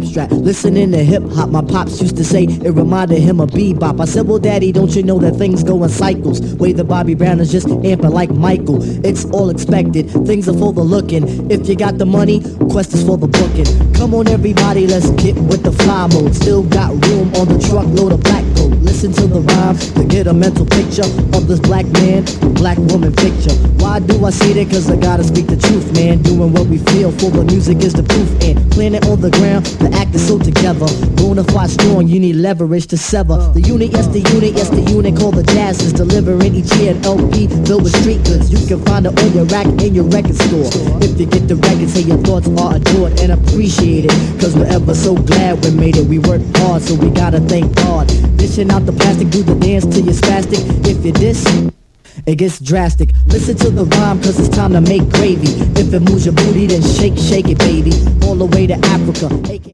abstract. Listening to hip-hop, my pops used to say it reminded him of bebop. I said, well, daddy, don't you know that things go in cycles? Way the Bobby Brown is just amping like Michael. It's all expected, things are for the looking. If you got the money, quest is for the booking. Come on everybody, let's get with the fly mode. Still got room on the truckload of black gold. Listen to the rhyme to get a mental picture of this black man, black woman picture. Why do I say that? Cause I gotta speak the truth, man. Doing what we feel for the music is the proof. And planet on the ground, the act is so together. Bonafide strong, you need leverage to sever. The unit, yes the unit, yes the unit called the Jazz is delivering each year an LP filled with street goods. You can find it on your rack in your record store. If you get the record, say your thoughts are adored and appreciated. Cause we're ever so glad we made it. We worked hard, so we gotta thank God. Dishing out the plastic, do the dance till you're spastic. If you diss, it gets drastic. Listen to the rhyme cause it's time to make gravy. If it moves your booty then shake, shake it baby. All the way to Africa.